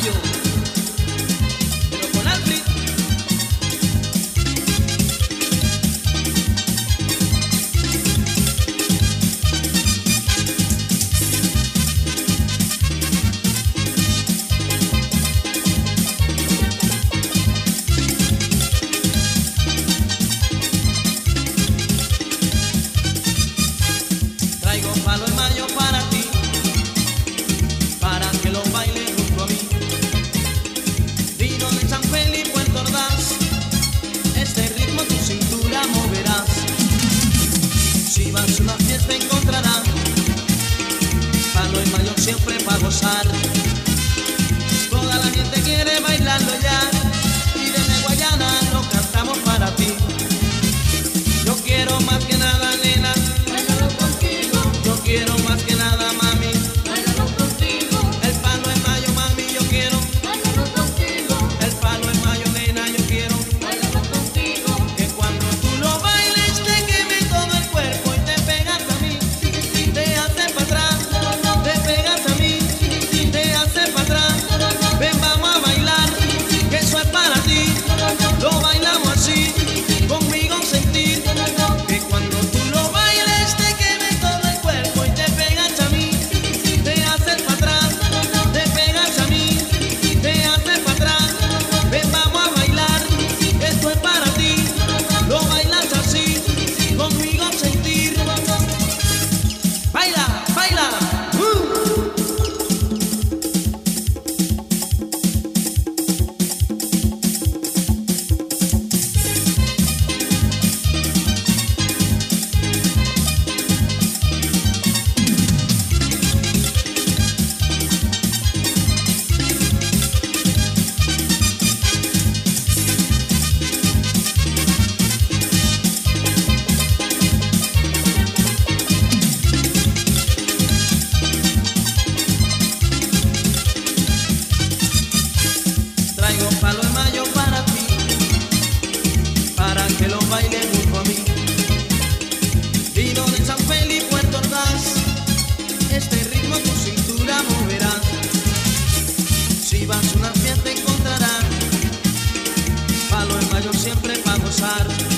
mayo, pero con Alfred. Traigo palo de mayo para ti, para que lo bailes junto a mí. Vino de San Felipe, Puerto Ordaz, este ritmo tu cintura moverás. Si vas a una fiesta encontrarás palo de mayo siempre para gozar. Toda la gente quiere bailarlo ya, y desde Guayana lo cantamos para ti. Yo quiero más que nada, nena, Báilalo contigo, yo quiero más que nada, mami. báilalo contigo, El palo de mayo, mami, yo quiero. báilalo contigo, El palo de mayo, nena, yo quiero. báilalo contigo, Que cuando tú lo bailes te queme todo el cuerpo y te pegas a mí, te haces para atrás, te pegas a mí, te haces para atrás. Ven, vamos a bailar, que eso es para ti. Lo bailamos así, conmigo sentir. Que cuando tú lo bailes te queme todo el cuerpo y te pegas a mí, te haces para atrás, te pegas a mí, te haces para atrás. Ven, vamos a bailar, esto es para ti. Lo bailas así, conmigo sentir. Baila, baila. Traigo palo de mayo para ti, para que lo bailes junto a mí. Vino de San Felipe, Puerto Ordaz, este ritmo tu cintura moverás. Si vas a una fiesta encontrarás palo de mayo siempre para gozar.